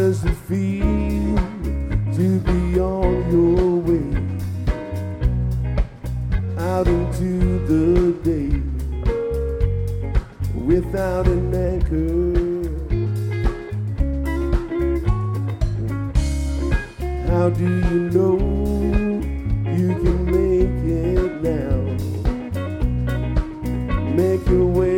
does it feel to be on your way out into the day without an anchor? How do you know you can make it now? Make your way